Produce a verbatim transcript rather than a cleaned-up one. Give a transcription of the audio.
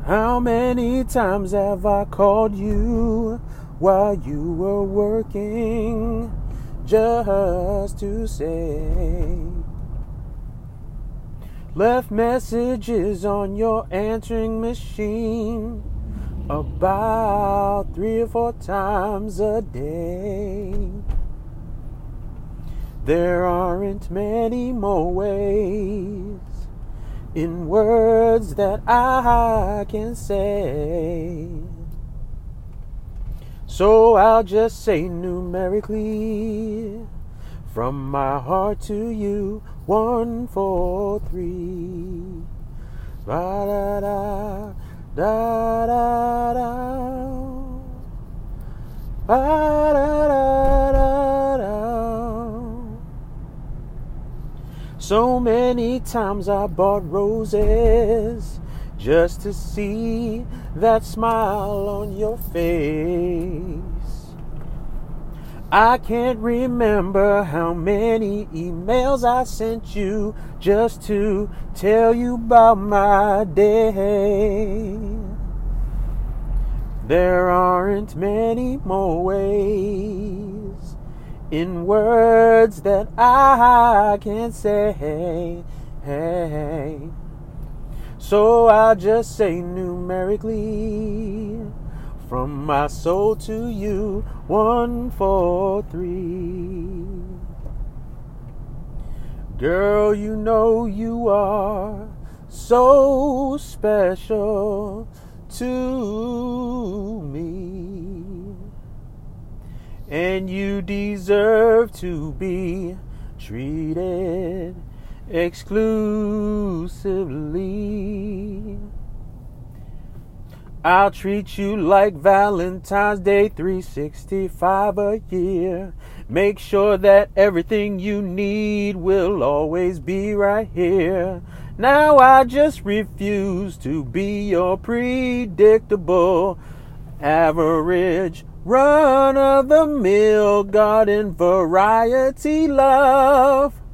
How many times have I called you while you were working just to say, left messages on your answering machine about three or four times a day. There aren't many more ways in words that I can say, so I'll just say numerically, from my heart to you, one, four, three. Da da da da da da. Da da da da da. So many times I bought roses just to see that smile on your face. I can't remember how many emails I sent you just to tell you about my day. There aren't many more ways in words that I can say, hey. So I'll just say numerically, from my soul to you, one, four, three. Girl, you know you are so special to me, and you deserve to be treated exclusively. I'll treat you like Valentine's Day, three sixty-five a year. Make sure that everything you need will always be right here. Now I just refuse to be your predictable, average, run-of-the-mill garden variety love.